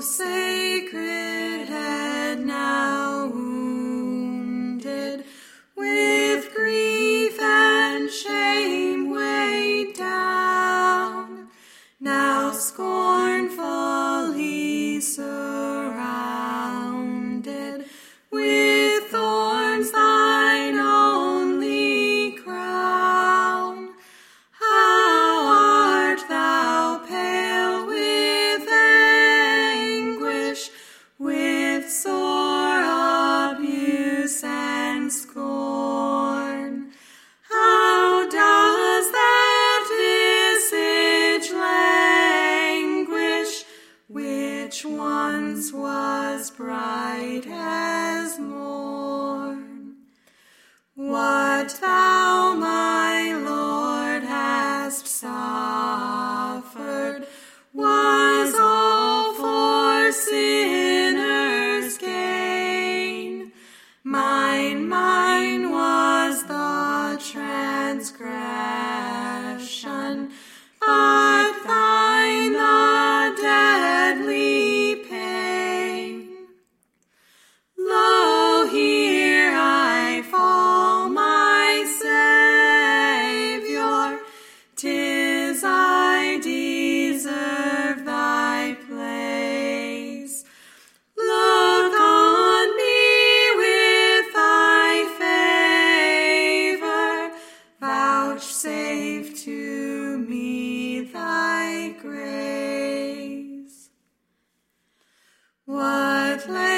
sacred head now wounded, with grief and shame weighed down, now scornfully surrounded, with thorns thine only crown. How art thou pale with anguish, with sore abuse and scorn? How does that visage languish, which once was bright as morn? What thou, my Lord, hast suffered was all for sinners' gain. Mine was the transgression, but thine the deadly pain. Lo, here I fall, my Savior, 'tis I deserve thy place. Look on me with thy favor, vouchsafe to me thy grace. What